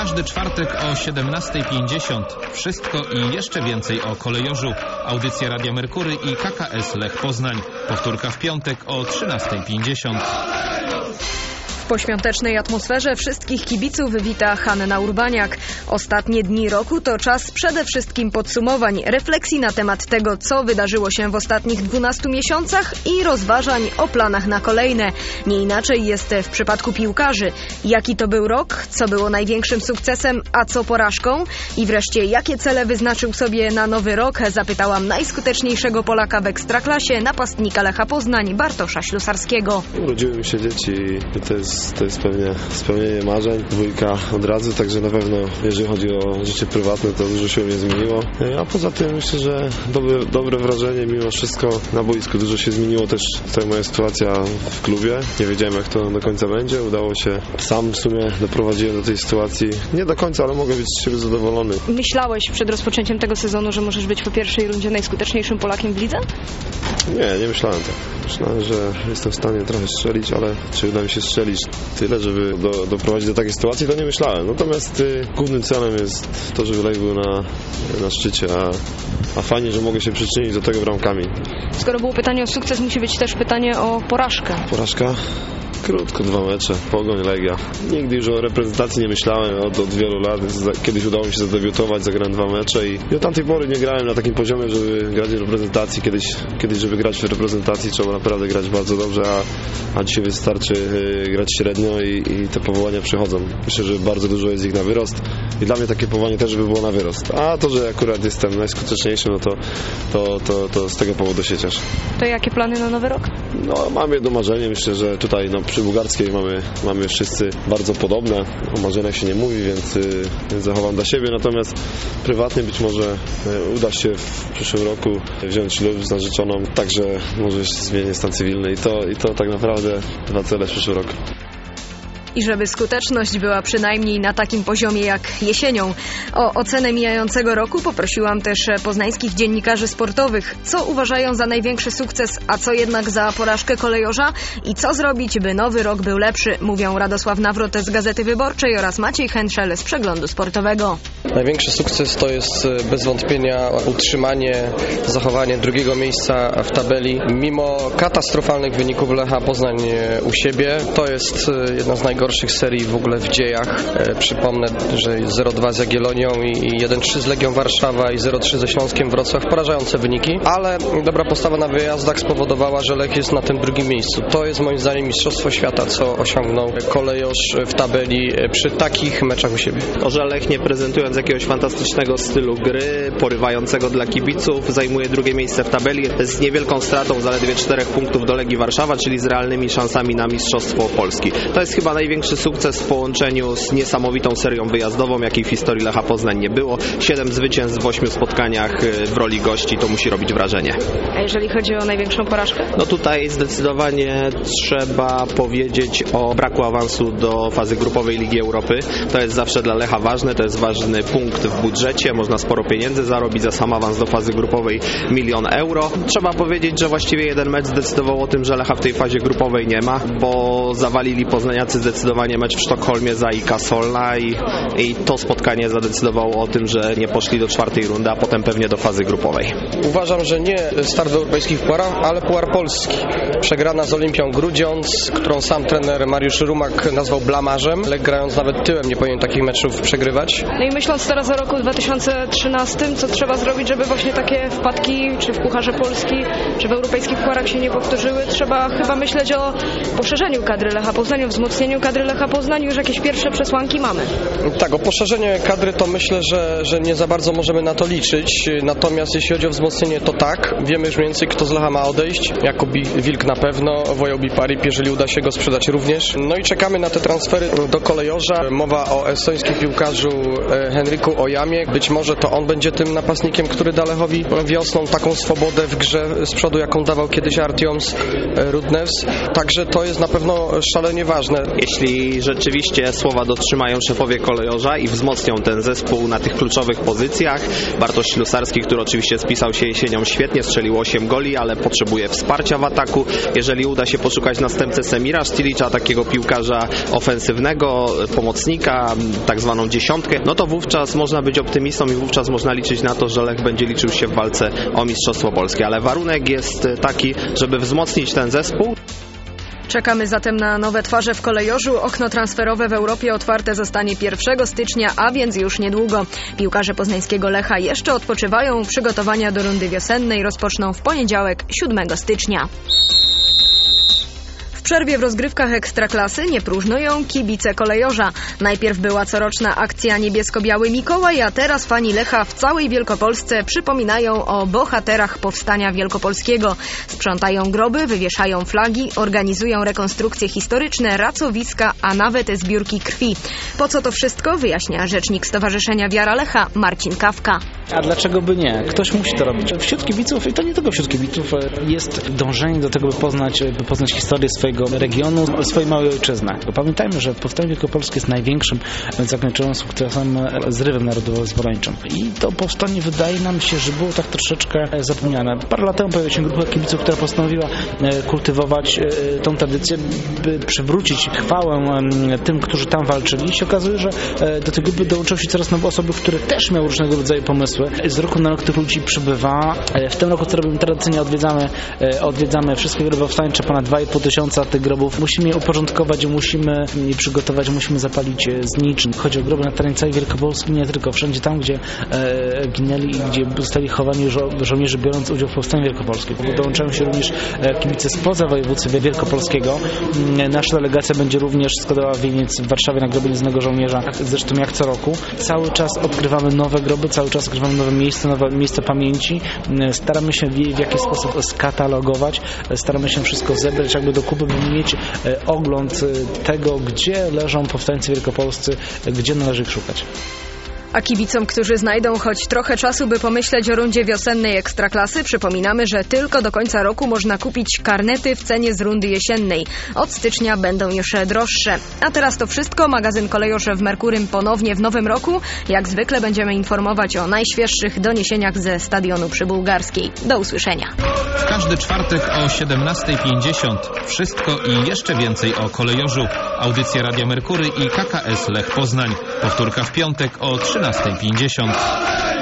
każdy czwartek o 17:50. Wszystko i jeszcze więcej o kolejorzu. Audycja Radia Merkury i KKS Lech Poznań. Powtórka w piątek o 13:50. W poświątecznej atmosferze wszystkich kibiców wita Hanna Urbaniak. Ostatnie dni roku to czas przede wszystkim podsumowań, refleksji na temat tego, co wydarzyło się w ostatnich 12 miesiącach i rozważań o planach na kolejne. Nie inaczej jest w przypadku piłkarzy. Jaki to był rok? Co było największym sukcesem, a co porażką? I wreszcie, jakie cele wyznaczył sobie na nowy rok? Zapytałam najskuteczniejszego Polaka w Ekstraklasie, napastnika Lecha Poznań, Bartosza Ślusarskiego. Urodziły mi się dzieci i to jest pewnie spełnienie marzeń. Dwójka od razu, także na pewno jeżeli chodzi o życie prywatne, to dużo się mnie zmieniło. A poza tym myślę, że dobre wrażenie mimo wszystko na boisku. Dużo się zmieniło też tutaj moja sytuacja w klubie. Nie wiedziałem, jak to do końca będzie. Udało się. Sam w sumie doprowadziłem do tej sytuacji. Nie do końca, ale mogę być z siebie zadowolony. Myślałeś przed rozpoczęciem tego sezonu, że możesz być po pierwszej rundzie najskuteczniejszym Polakiem w lidze? Nie myślałem tak. Myślałem, że jestem w stanie trochę strzelić, ale czy uda mi się strzelić tyle, żeby doprowadzić do takiej sytuacji, to nie myślałem. Natomiast głównym celem jest to, żeby Lech był na szczycie, a fajnie, że mogę się przyczynić do tego bramkami. Skoro było pytanie o sukces, musi być też pytanie o porażkę. Porażka? Krótko, 2 mecze, Pogoń, Legia. Nigdy już o reprezentacji nie myślałem od wielu lat. Kiedyś udało mi się zadebiutować, zagrałem 2 mecze i od tamtej pory nie grałem na takim poziomie, żeby grać w reprezentacji. Kiedyś żeby grać w reprezentacji, trzeba naprawdę grać bardzo dobrze, a dzisiaj wystarczy grać średnio i te powołania przychodzą. Myślę, że bardzo dużo jest ich na wyrost i dla mnie takie powołanie też by było na wyrost. A to, że akurat jestem najskuteczniejszy, no to z tego powodu się cieszę. To jakie plany na nowy rok? No, mam jedno marzenie. Myślę, że tutaj przy Bugarskiej mamy wszyscy bardzo podobne. O marzeniach się nie mówi, więc zachowam dla siebie. Natomiast prywatnie być może uda się w przyszłym roku wziąć ślub z narzeczoną. Także może się zmienię stan cywilny i to tak naprawdę 2 cele w przyszłym roku. I żeby skuteczność była przynajmniej na takim poziomie jak jesienią. O ocenę mijającego roku poprosiłam też poznańskich dziennikarzy sportowych. Co uważają za największy sukces, a co jednak za porażkę kolejorza? I co zrobić, by nowy rok był lepszy? Mówią Radosław Nawrot z Gazety Wyborczej oraz Maciej Henschel z Przeglądu Sportowego. Największy sukces to jest bez wątpienia utrzymanie, zachowanie drugiego miejsca w tabeli. Mimo katastrofalnych wyników Lecha Poznań u siebie, to jest jedna z najgorszych serii w ogóle w dziejach. Przypomnę, że 0-2 z Jagiellonią i 1-3 z Legią Warszawa i 0-3 ze Śląskiem Wrocław. Porażające wyniki, ale dobra postawa na wyjazdach spowodowała, że Lech jest na tym drugim miejscu. To jest moim zdaniem mistrzostwo świata, co osiągnął kolejorz w tabeli przy takich meczach u siebie. To, że Lech nie prezentując jakiegoś fantastycznego stylu gry, porywającego dla kibiców, zajmuje drugie miejsce w tabeli z niewielką stratą zaledwie 4 punktów do Legii Warszawa, czyli z realnymi szansami na mistrzostwo Polski. To jest chyba największy sukces w połączeniu z niesamowitą serią wyjazdową, jakiej w historii Lecha Poznań nie było. 7 zwycięstw w 8 spotkaniach w roli gości, to musi robić wrażenie. A jeżeli chodzi o największą porażkę? No tutaj zdecydowanie trzeba powiedzieć o braku awansu do fazy grupowej Ligi Europy. To jest zawsze dla Lecha ważne, to jest ważny punkt w budżecie, można sporo pieniędzy zarobić za sam awans do fazy grupowej 1 000 000 euro. Trzeba powiedzieć, że właściwie jeden mecz zdecydował o tym, że Lecha w tej fazie grupowej nie ma, bo zawalili poznaniacy zdecydowanie mecz w Sztokholmie za IK Solna i to spotkanie zadecydowało o tym, że nie poszli do 4. rundy, a potem pewnie do fazy grupowej. Uważam, że nie start w europejskich puarach, ale Puar Polski. Przegrana z Olimpią Grudziądz, którą sam trener Mariusz Rumak nazwał blamarzem. Lech grając nawet tyłem nie powinien takich meczów przegrywać. No i myśląc teraz o roku 2013, co trzeba zrobić, żeby właśnie takie wpadki, czy w Pucharze Polski, czy w europejskich puarach się nie powtórzyły? Trzeba chyba myśleć o poszerzeniu kadry Lecha Poznań, o wzmocnieniu kadry Lecha Poznań. Już jakieś pierwsze przesłanki mamy. Tak, o poszerzenie kadry to myślę, że nie za bardzo możemy na to liczyć. Natomiast jeśli chodzi o wzmocnienie, to tak. Wiemy już mniej więcej, kto z Lecha ma odejść. Jakub Wilk na pewno, Wojobi Parip, jeżeli uda się go sprzedać również. No i czekamy na te transfery do kolejorza. Mowa o estońskim piłkarzu Henryku Ojamie. Być może to on będzie tym napastnikiem, który da Lechowi wiosną taką swobodę w grze z przodu, jaką dawał kiedyś Artioms Rudnevs. Także to jest na pewno szalenie ważne. jeśli rzeczywiście słowa dotrzymają szefowie Kolejorza i wzmocnią ten zespół na tych kluczowych pozycjach. Bartosz Ślusarski, który oczywiście spisał się jesienią świetnie, strzelił 8 goli, ale potrzebuje wsparcia w ataku. Jeżeli uda się poszukać następcę Semira Stilicza, takiego piłkarza ofensywnego, pomocnika, tak zwaną dziesiątkę, no to wówczas można być optymistą i wówczas można liczyć na to, że Lech będzie liczył się w walce o Mistrzostwo Polskie. Ale warunek jest taki, żeby wzmocnić ten zespół. Czekamy zatem na nowe twarze w Kolejorzu. Okno transferowe w Europie otwarte zostanie 1 stycznia, a więc już niedługo. Piłkarze poznańskiego Lecha jeszcze odpoczywają. Przygotowania do rundy wiosennej rozpoczną w poniedziałek, 7 stycznia. W przerwie w rozgrywkach Ekstraklasy nie próżnują kibice Kolejorza. Najpierw była coroczna akcja Niebiesko-Biały Mikołaj, a teraz fani Lecha w całej Wielkopolsce przypominają o bohaterach powstania wielkopolskiego. Sprzątają groby, wywieszają flagi, organizują rekonstrukcje historyczne, racowiska, a nawet zbiórki krwi. Po co to wszystko, wyjaśnia rzecznik Stowarzyszenia Wiara Lecha Marcin Kawka. A dlaczego by nie? Ktoś musi to robić. Wśród kibiców, i to nie tylko wśród kibiców, jest dążenie do tego, by poznać historię swojego regionu, swojej małej ojczyzny. Pamiętajmy, że powstanie wielkopolskie jest największym zakończonym sukcesem, zrywem narodowo-zwoleńczym. I to powstanie, wydaje nam się, że było tak troszeczkę zapomniane. Parę lat temu pojawiła się grupa kibiców, która postanowiła kultywować tą tradycję, by przywrócić chwałę tym, którzy tam walczyli. I się okazuje, że do tej grupy dołączyły się coraz nowe osoby, które też miały różnego rodzaju pomysły. Z roku na rok tych ludzi przybywa. W tym roku, co robimy tradycyjnie, odwiedzamy wszystkie groby powstańcze, ponad 2,5 tysiąca tych grobów. Musimy je uporządkować, musimy je przygotować, musimy zapalić znicz. Chodzi o groby na terenie całej Wielkopolski, nie tylko. Wszędzie tam, gdzie ginęli i gdzie zostali chowani żołnierze biorąc udział w powstaniu wielkopolskim. Dołączają się również kibice spoza województwa wielkopolskiego. Nasza delegacja będzie również składała wieniec w Warszawie na grobie nieznanego żołnierza, zresztą jak co roku. Cały czas odkrywamy nowe groby, cały czas odkrywamy nowe miejsca pamięci. Staramy się w jakiś sposób skatalogować, staramy się wszystko zebrać jakby do kupy, by mieć ogląd tego, gdzie leżą powstańcy wielkopolscy, gdzie należy ich szukać. A kibicom, którzy znajdą choć trochę czasu, by pomyśleć o rundzie wiosennej Ekstraklasy, przypominamy, że tylko do końca roku można kupić karnety w cenie z rundy jesiennej. Od stycznia będą już droższe. A teraz to wszystko. Magazyn Kolejorz w Merkurym ponownie w nowym roku. Jak zwykle będziemy informować o najświeższych doniesieniach ze stadionu przy Bułgarskiej. Do usłyszenia. W każdy czwartek o 17:50 wszystko i jeszcze więcej o Kolejorzu. Audycja Radia Merkury i KKS Lech Poznań. Powtórka w piątek o 13:50.